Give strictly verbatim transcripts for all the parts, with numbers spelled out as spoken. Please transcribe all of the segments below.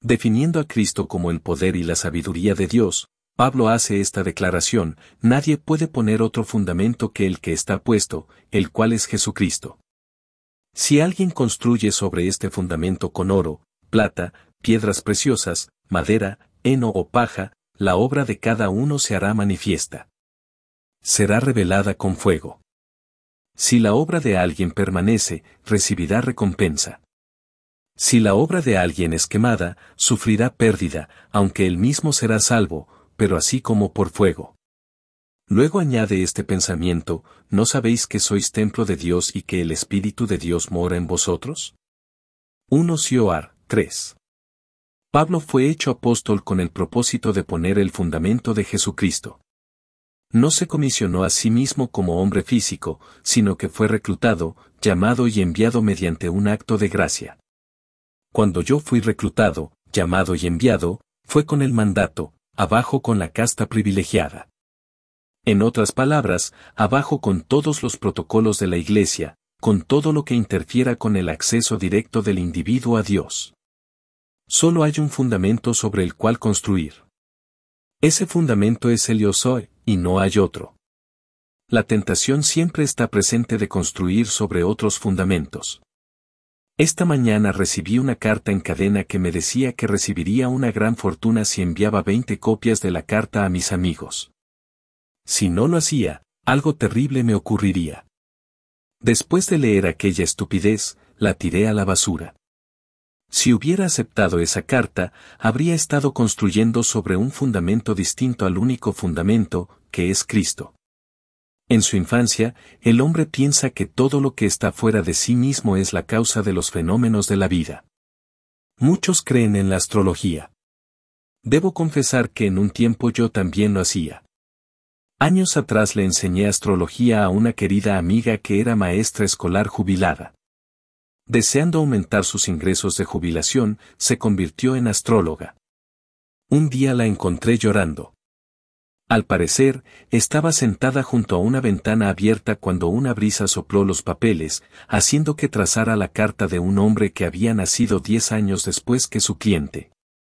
Definiendo a Cristo como el poder y la sabiduría de Dios, Pablo hace esta declaración: nadie puede poner otro fundamento que el que está puesto, el cual es Jesucristo. Si alguien construye sobre este fundamento con oro, plata, piedras preciosas, madera, heno o paja, la obra de cada uno se hará manifiesta. Será revelada con fuego. Si la obra de alguien permanece, recibirá recompensa. Si la obra de alguien es quemada, sufrirá pérdida, aunque él mismo será salvo, pero así como por fuego. Luego añade este pensamiento: ¿no sabéis que sois templo de Dios y que el Espíritu de Dios mora en vosotros? primero Cioar, tres. Pablo fue hecho apóstol con el propósito de poner el fundamento de Jesucristo. No se comisionó a sí mismo como hombre físico, sino que fue reclutado, llamado y enviado mediante un acto de gracia. Cuando yo fui reclutado, llamado y enviado, fue con el mandato: abajo con la casta privilegiada. En otras palabras, abajo con todos los protocolos de la Iglesia, con todo lo que interfiera con el acceso directo del individuo a Dios. Solo hay un fundamento sobre el cual construir. Ese fundamento es el yo soy, y no hay otro. La tentación siempre está presente de construir sobre otros fundamentos. Esta mañana recibí una carta en cadena que me decía que recibiría una gran fortuna si enviaba veinte copias de la carta a mis amigos. Si no lo hacía, algo terrible me ocurriría. Después de leer aquella estupidez, la tiré a la basura. Si hubiera aceptado esa carta, habría estado construyendo sobre un fundamento distinto al único fundamento, que es Cristo. En su infancia, el hombre piensa que todo lo que está fuera de sí mismo es la causa de los fenómenos de la vida. Muchos creen en la astrología. Debo confesar que en un tiempo yo también lo hacía. Años atrás le enseñé astrología a una querida amiga que era maestra escolar jubilada. Deseando aumentar sus ingresos de jubilación, se convirtió en astróloga. Un día la encontré llorando. Al parecer, estaba sentada junto a una ventana abierta cuando una brisa sopló los papeles, haciendo que trazara la carta de un hombre que había nacido diez años después que su cliente.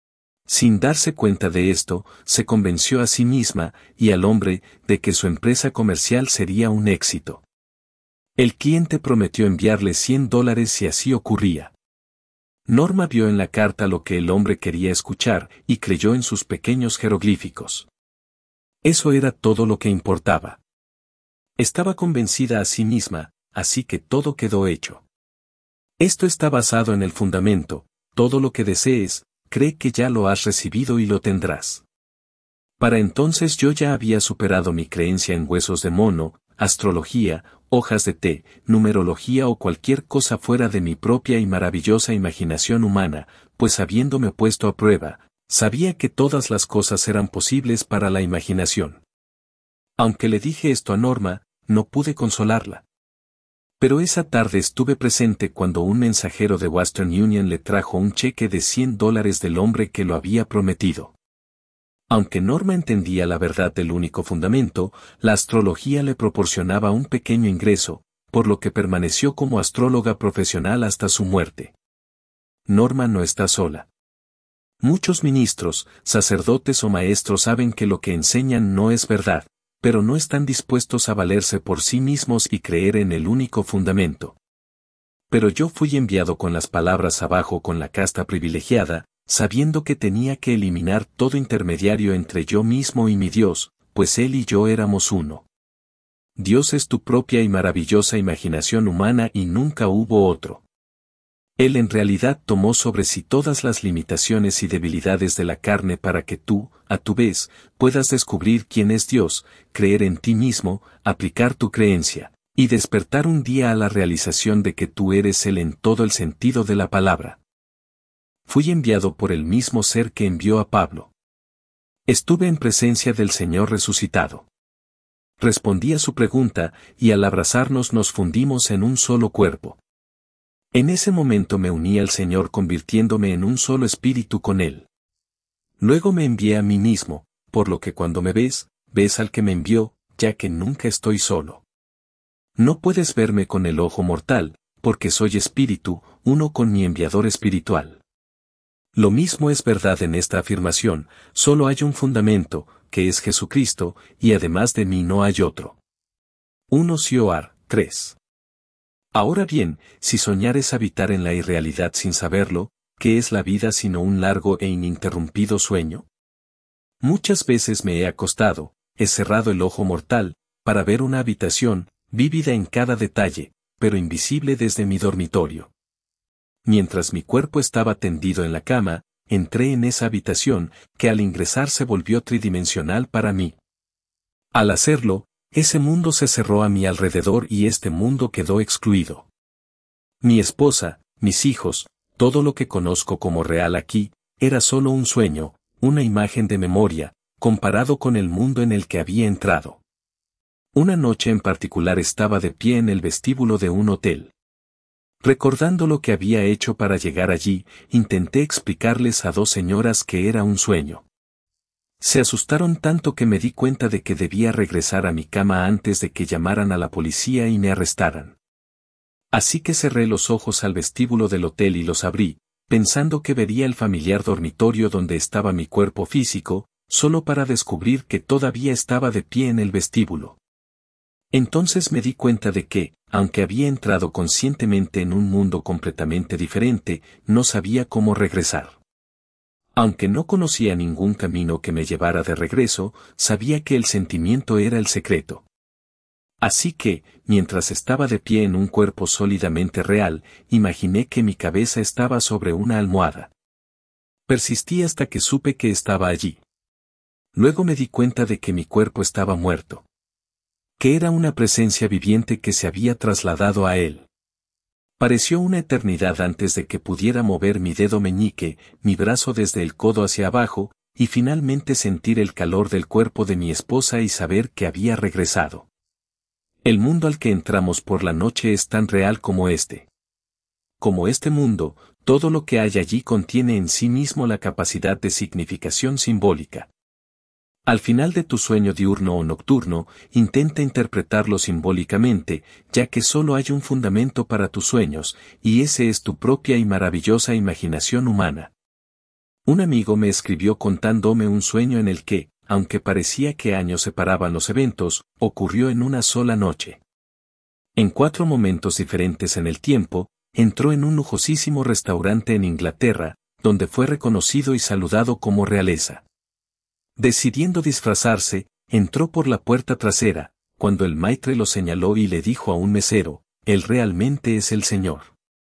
Sin darse cuenta de esto, se convenció a sí misma, y al hombre, de que su empresa comercial sería un éxito. El cliente prometió enviarle cien dólares si así ocurría. Norma vio en la carta lo que el hombre quería escuchar, y creyó en sus pequeños jeroglíficos. Eso era todo lo que importaba. Estaba convencida a sí misma, así que todo quedó hecho. Esto está basado en el fundamento: todo lo que desees, cree que ya lo has recibido y lo tendrás. Para entonces yo ya había superado mi creencia en huesos de mono, astrología, hojas de té, numerología o cualquier cosa fuera de mi propia y maravillosa imaginación humana, pues habiéndome puesto a prueba, sabía que todas las cosas eran posibles para la imaginación. Aunque le dije esto a Norma, no pude consolarla. Pero esa tarde estuve presente cuando un mensajero de Western Union le trajo un cheque de cien dólares del hombre que lo había prometido. Aunque Norma entendía la verdad del único fundamento, la astrología le proporcionaba un pequeño ingreso, por lo que permaneció como astróloga profesional hasta su muerte. Norma no está sola. Muchos ministros, sacerdotes o maestros saben que lo que enseñan no es verdad, pero no están dispuestos a valerse por sí mismos y creer en el único fundamento. Pero yo fui enviado con las palabras abajo con la casta privilegiada, sabiendo que tenía que eliminar todo intermediario entre yo mismo y mi Dios, pues Él y yo éramos uno. Dios es tu propia y maravillosa imaginación humana y nunca hubo otro. Él en realidad tomó sobre sí todas las limitaciones y debilidades de la carne para que tú, a tu vez, puedas descubrir quién es Dios, creer en ti mismo, aplicar tu creencia, y despertar un día a la realización de que tú eres Él en todo el sentido de la palabra. Fui enviado por el mismo ser que envió a Pablo. Estuve en presencia del Señor resucitado. Respondí a su pregunta, y al abrazarnos nos fundimos en un solo cuerpo. En ese momento me uní al Señor convirtiéndome en un solo espíritu con Él. Luego me envié a mí mismo, por lo que cuando me ves, ves al que me envió, ya que nunca estoy solo. No puedes verme con el ojo mortal, porque soy espíritu, uno con mi enviador espiritual. Lo mismo es verdad en esta afirmación, solo hay un fundamento, que es Jesucristo, y además de mí no hay otro. uno Sioar, tres. Ahora bien, si soñar es habitar en la irrealidad sin saberlo, ¿qué es la vida sino un largo e ininterrumpido sueño? Muchas veces me he acostado, he cerrado el ojo mortal, para ver una habitación, vívida en cada detalle, pero invisible desde mi dormitorio. Mientras mi cuerpo estaba tendido en la cama, entré en esa habitación, que al ingresar se volvió tridimensional para mí. Al hacerlo, ese mundo se cerró a mi alrededor y este mundo quedó excluido. Mi esposa, mis hijos, todo lo que conozco como real aquí, era solo un sueño, una imagen de memoria, comparado con el mundo en el que había entrado. Una noche en particular estaba de pie en el vestíbulo de un hotel. Recordando lo que había hecho para llegar allí, intenté explicarles a dos señoras que era un sueño. Se asustaron tanto que me di cuenta de que debía regresar a mi cama antes de que llamaran a la policía y me arrestaran. Así que cerré los ojos al vestíbulo del hotel y los abrí, pensando que vería el familiar dormitorio donde estaba mi cuerpo físico, solo para descubrir que todavía estaba de pie en el vestíbulo. Entonces me di cuenta de que, aunque había entrado conscientemente en un mundo completamente diferente, no sabía cómo regresar. Aunque no conocía ningún camino que me llevara de regreso, sabía que el sentimiento era el secreto. Así que, mientras estaba de pie en un cuerpo sólidamente real, imaginé que mi cabeza estaba sobre una almohada. Persistí hasta que supe que estaba allí. Luego me di cuenta de que mi cuerpo estaba muerto. Que era una presencia viviente que se había trasladado a él. Pareció una eternidad antes de que pudiera mover mi dedo meñique, mi brazo desde el codo hacia abajo, y finalmente sentir el calor del cuerpo de mi esposa y saber que había regresado. El mundo al que entramos por la noche es tan real como este. Como este mundo, todo lo que hay allí contiene en sí mismo la capacidad de significación simbólica. Al final de tu sueño diurno o nocturno, intenta interpretarlo simbólicamente, ya que solo hay un fundamento para tus sueños, y ese es tu propia y maravillosa imaginación humana. Un amigo me escribió contándome un sueño en el que, aunque parecía que años separaban los eventos, ocurrió en una sola noche. En cuatro momentos diferentes en el tiempo, entró en un lujosísimo restaurante en Inglaterra, donde fue reconocido y saludado como realeza. Decidiendo disfrazarse, entró por la puerta trasera, cuando el maitre lo señaló y le dijo a un mesero, «Él realmente es el Señor».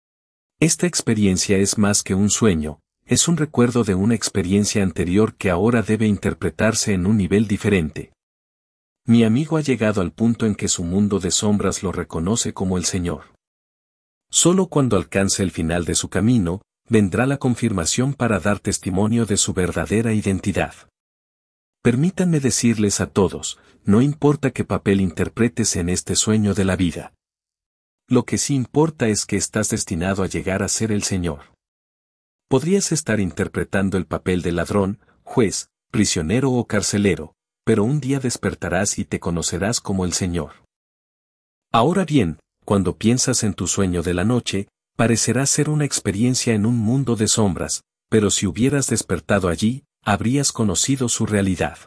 Esta experiencia es más que un sueño, es un recuerdo de una experiencia anterior que ahora debe interpretarse en un nivel diferente. Mi amigo ha llegado al punto en que su mundo de sombras lo reconoce como el Señor. Solo cuando alcance el final de su camino, vendrá la confirmación para dar testimonio de su verdadera identidad. Permítanme decirles a todos, no importa qué papel interpretes en este sueño de la vida. Lo que sí importa es que estás destinado a llegar a ser el Señor. Podrías estar interpretando el papel de ladrón, juez, prisionero o carcelero, pero un día despertarás y te conocerás como el Señor. Ahora bien, cuando piensas en tu sueño de la noche, parecerá ser una experiencia en un mundo de sombras, pero si hubieras despertado allí, habrías conocido su realidad.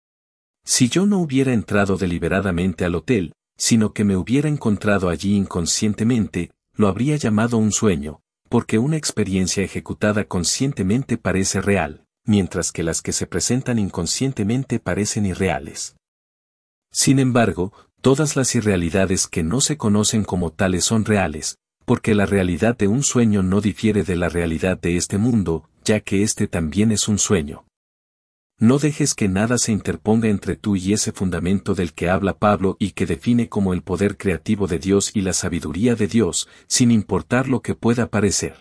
Si yo no hubiera entrado deliberadamente al hotel, sino que me hubiera encontrado allí inconscientemente, lo habría llamado un sueño, porque una experiencia ejecutada conscientemente parece real, mientras que las que se presentan inconscientemente parecen irreales. Sin embargo, todas las irrealidades que no se conocen como tales son reales, porque la realidad de un sueño no difiere de la realidad de este mundo, ya que este también es un sueño. No dejes que nada se interponga entre tú y ese fundamento del que habla Pablo y que define como el poder creativo de Dios y la sabiduría de Dios, sin importar lo que pueda parecer.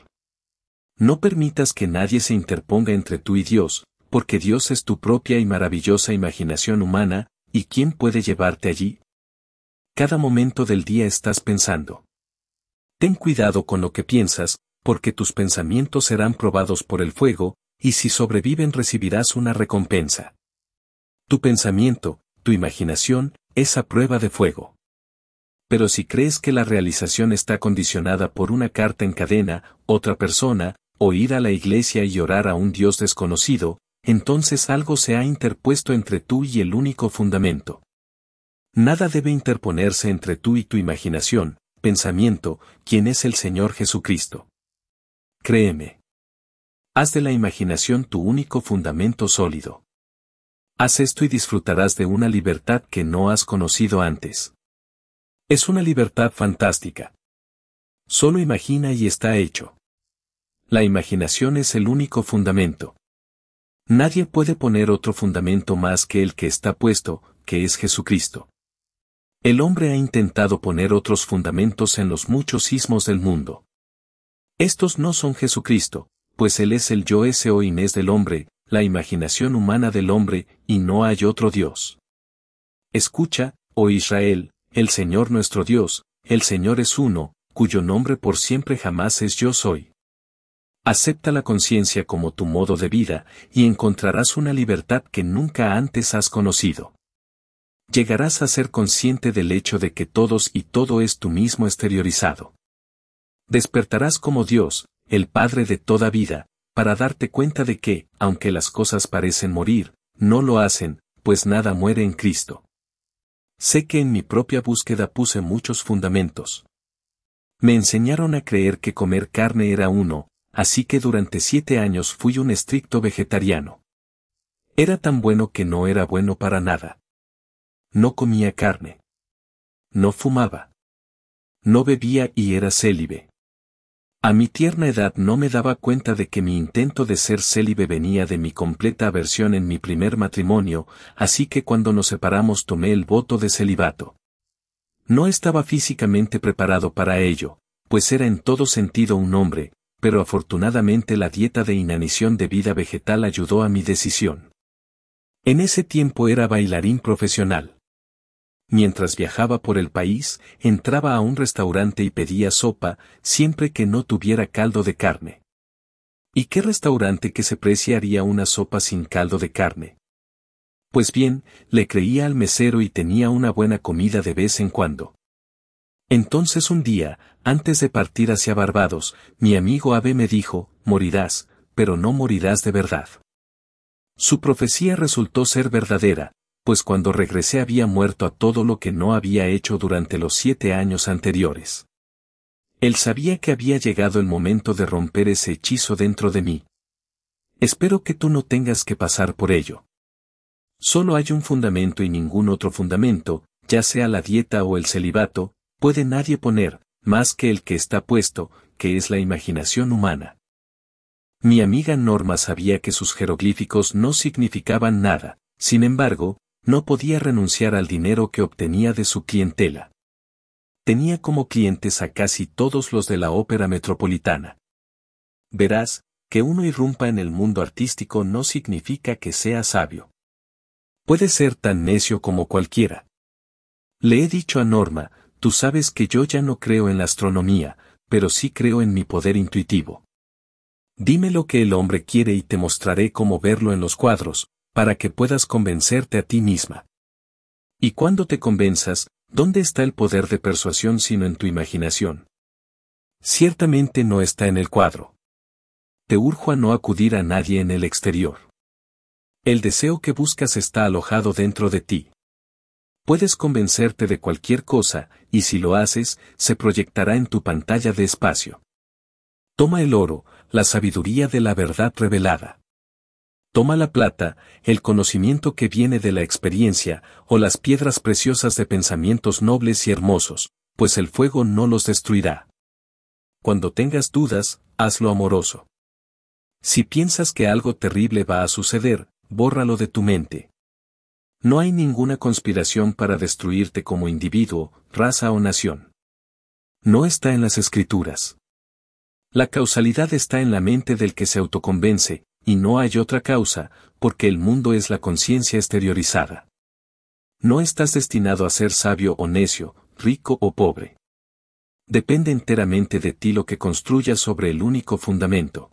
No permitas que nadie se interponga entre tú y Dios, porque Dios es tu propia y maravillosa imaginación humana, ¿y quién puede llevarte allí? Cada momento del día estás pensando. Ten cuidado con lo que piensas, porque tus pensamientos serán probados por el fuego, y si sobreviven recibirás una recompensa. Tu pensamiento, tu imaginación, es a prueba de fuego. Pero si crees que la realización está condicionada por una carta en cadena, otra persona, o ir a la iglesia y orar a un Dios desconocido, entonces algo se ha interpuesto entre tú y el único fundamento. Nada debe interponerse entre tú y tu imaginación, pensamiento, quien es el Señor Jesucristo. Créeme. Haz de la imaginación tu único fundamento sólido. Haz esto y disfrutarás de una libertad que no has conocido antes. Es una libertad fantástica. Solo imagina y está hecho. La imaginación es el único fundamento. Nadie puede poner otro fundamento más que el que está puesto, que es Jesucristo. El hombre ha intentado poner otros fundamentos en los muchos ismos del mundo. Estos no son Jesucristo, pues Él es el yo ese o Inés del hombre, la imaginación humana del hombre, y no hay otro Dios. Escucha, oh Israel, el Señor nuestro Dios, el Señor es uno, cuyo nombre por siempre jamás es yo soy. Acepta la conciencia como tu modo de vida, y encontrarás una libertad que nunca antes has conocido. Llegarás a ser consciente del hecho de que todos y todo es tú mismo exteriorizado. Despertarás como Dios, el Padre de toda vida, para darte cuenta de que, aunque las cosas parecen morir, no lo hacen, pues nada muere en Cristo. Sé que en mi propia búsqueda puse muchos fundamentos. Me enseñaron a creer que comer carne era uno, así que durante siete años fui un estricto vegetariano. Era tan bueno que no era bueno para nada. No comía carne. No fumaba. No bebía y era célibe. A mi tierna edad no me daba cuenta de que mi intento de ser célibe venía de mi completa aversión en mi primer matrimonio, así que cuando nos separamos tomé el voto de celibato. No estaba físicamente preparado para ello, pues era en todo sentido un hombre, pero afortunadamente la dieta de inanición de vida vegetal ayudó a mi decisión. En ese tiempo era bailarín profesional. Mientras viajaba por el país, entraba a un restaurante y pedía sopa, siempre que no tuviera caldo de carne. ¿Y qué restaurante que se preciaría una sopa sin caldo de carne? Pues bien, le creía al mesero y tenía una buena comida de vez en cuando. Entonces un día, antes de partir hacia Barbados, mi amigo Abe me dijo, morirás, pero no morirás de verdad. Su profecía resultó ser verdadera, pues cuando regresé había muerto a todo lo que no había hecho durante los siete años anteriores. Él sabía que había llegado el momento de romper ese hechizo dentro de mí. Espero que tú no tengas que pasar por ello. Solo hay un fundamento y ningún otro fundamento, ya sea la dieta o el celibato, puede nadie poner, más que el que está puesto, que es la imaginación humana. Mi amiga Norma sabía que sus jeroglíficos no significaban nada, sin embargo, no podía renunciar al dinero que obtenía de su clientela. Tenía como clientes a casi todos los de la ópera metropolitana. Verás, que uno irrumpa en el mundo artístico no significa que sea sabio. Puede ser tan necio como cualquiera. Le he dicho a Norma, tú sabes que yo ya no creo en la astronomía, pero sí creo en mi poder intuitivo. Dime lo que el hombre quiere y te mostraré cómo verlo en los cuadros, para que puedas convencerte a ti misma. Y cuando te convenzas, ¿dónde está el poder de persuasión sino en tu imaginación? Ciertamente no está en el cuadro. Te urjo a no acudir a nadie en el exterior. El deseo que buscas está alojado dentro de ti. Puedes convencerte de cualquier cosa, y si lo haces, se proyectará en tu pantalla de espacio. Toma el oro, la sabiduría de la verdad revelada. Toma la plata, el conocimiento que viene de la experiencia, o las piedras preciosas de pensamientos nobles y hermosos, pues el fuego no los destruirá. Cuando tengas dudas, hazlo amoroso. Si piensas que algo terrible va a suceder, bórralo de tu mente. No hay ninguna conspiración para destruirte como individuo, raza o nación. No está en las escrituras. La causalidad está en la mente del que se autoconvence, y no hay otra causa, porque el mundo es la conciencia exteriorizada. No estás destinado a ser sabio o necio, rico o pobre. Depende enteramente de ti lo que construyas sobre el único fundamento.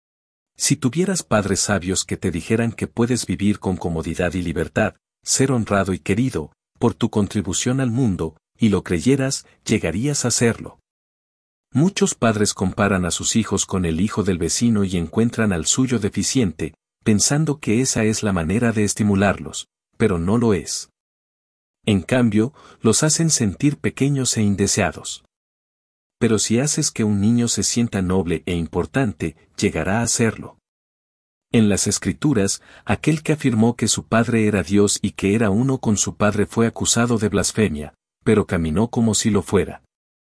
Si tuvieras padres sabios que te dijeran que puedes vivir con comodidad y libertad, ser honrado y querido, por tu contribución al mundo, y lo creyeras, llegarías a serlo. Muchos padres comparan a sus hijos con el hijo del vecino y encuentran al suyo deficiente, pensando que esa es la manera de estimularlos, pero no lo es. En cambio, los hacen sentir pequeños e indeseados. Pero si haces que un niño se sienta noble e importante, llegará a serlo. En las Escrituras, aquel que afirmó que su padre era Dios y que era uno con su padre fue acusado de blasfemia, pero caminó como si lo fuera.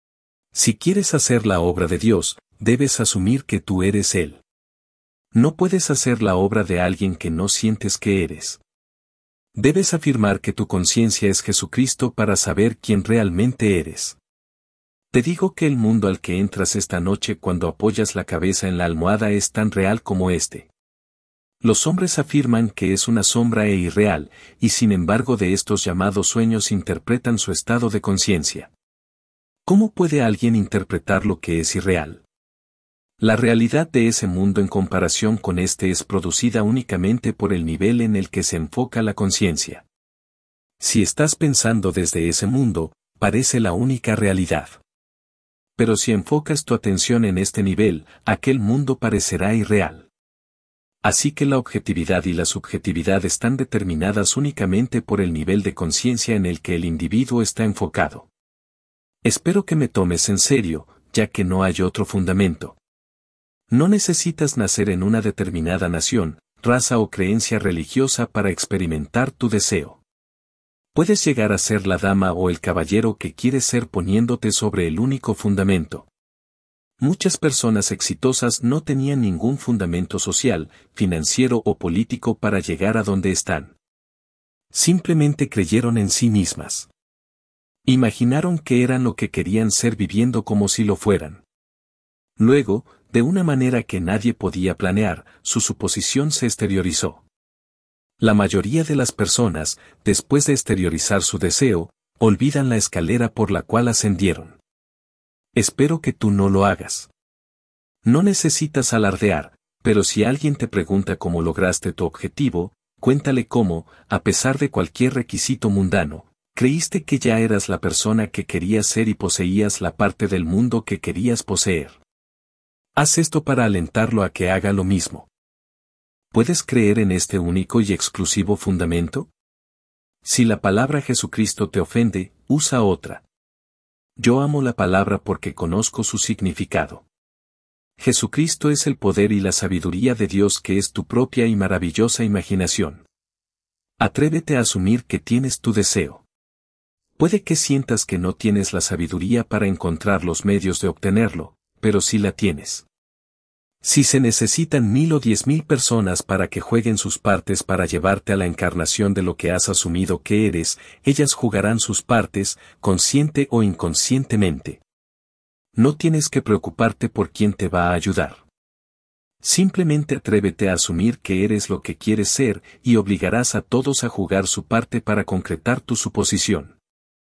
Si quieres hacer la obra de Dios, debes asumir que tú eres Él. No puedes hacer la obra de alguien que no sientes que eres. Debes afirmar que tu conciencia es Jesucristo para saber quién realmente eres. Te digo que el mundo al que entras esta noche cuando apoyas la cabeza en la almohada es tan real como este. Los hombres afirman que es una sombra e irreal, y sin embargo de estos llamados sueños interpretan su estado de conciencia. ¿Cómo puede alguien interpretar lo que es irreal? La realidad de ese mundo en comparación con este es producida únicamente por el nivel en el que se enfoca la conciencia. Si estás pensando desde ese mundo, parece la única realidad. Pero si enfocas tu atención en este nivel, aquel mundo parecerá irreal. Así que la objetividad y la subjetividad están determinadas únicamente por el nivel de conciencia en el que el individuo está enfocado. Espero que me tomes en serio, ya que no hay otro fundamento. No necesitas nacer en una determinada nación, raza o creencia religiosa para experimentar tu deseo. Puedes llegar a ser la dama o el caballero que quieres ser poniéndote sobre el único fundamento. Muchas personas exitosas no tenían ningún fundamento social, financiero o político para llegar a donde están. Simplemente creyeron en sí mismas. Imaginaron que eran lo que querían ser viviendo como si lo fueran. Luego, de una manera que nadie podía planear, su suposición se exteriorizó. La mayoría de las personas, después de exteriorizar su deseo, olvidan la escalera por la cual ascendieron. Espero que tú no lo hagas. No necesitas alardear, pero si alguien te pregunta cómo lograste tu objetivo, cuéntale cómo, a pesar de cualquier requisito mundano, creíste que ya eras la persona que querías ser y poseías la parte del mundo que querías poseer. Haz esto para alentarlo a que haga lo mismo. ¿Puedes creer en este único y exclusivo fundamento? Si la palabra Jesucristo te ofende, usa otra. Yo amo la palabra porque conozco su significado. Jesucristo es el poder y la sabiduría de Dios que es tu propia y maravillosa imaginación. Atrévete a asumir que tienes tu deseo. Puede que sientas que no tienes la sabiduría para encontrar los medios de obtenerlo, pero sí la tienes. Si se necesitan mil o diez mil personas para que jueguen sus partes para llevarte a la encarnación de lo que has asumido que eres, ellas jugarán sus partes, consciente o inconscientemente. No tienes que preocuparte por quién te va a ayudar. Simplemente atrévete a asumir que eres lo que quieres ser y obligarás a todos a jugar su parte para concretar tu suposición.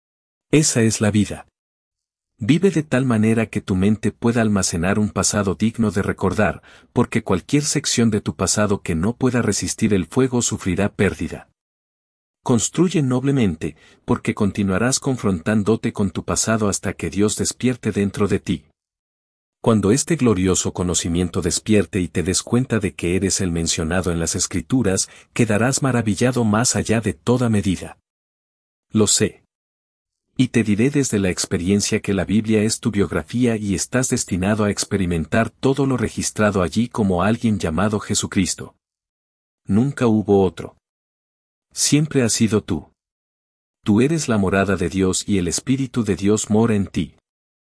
Esa es la vida. Vive de tal manera que tu mente pueda almacenar un pasado digno de recordar, porque cualquier sección de tu pasado que no pueda resistir el fuego sufrirá pérdida. Construye noblemente, porque continuarás confrontándote con tu pasado hasta que Dios despierte dentro de ti. Cuando este glorioso conocimiento despierte y te des cuenta de que eres el mencionado en las Escrituras, quedarás maravillado más allá de toda medida. Lo sé. Y te diré desde la experiencia que la Biblia es tu biografía y estás destinado a experimentar todo lo registrado allí como alguien llamado Jesucristo. Nunca hubo otro. Siempre has sido tú. Tú eres la morada de Dios y el Espíritu de Dios mora en ti.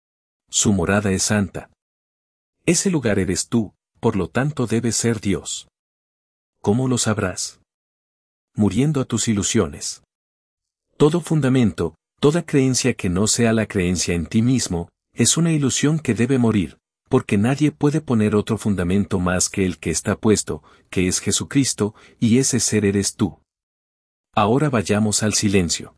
Su morada es santa. Ese lugar eres tú, por lo tanto debes ser Dios. ¿Cómo lo sabrás? Muriendo a tus ilusiones. Todo fundamento, toda creencia que no sea la creencia en ti mismo, es una ilusión que debe morir, porque nadie puede poner otro fundamento más que el que está puesto, que es Jesucristo, y ese ser eres tú. Ahora vayamos al silencio.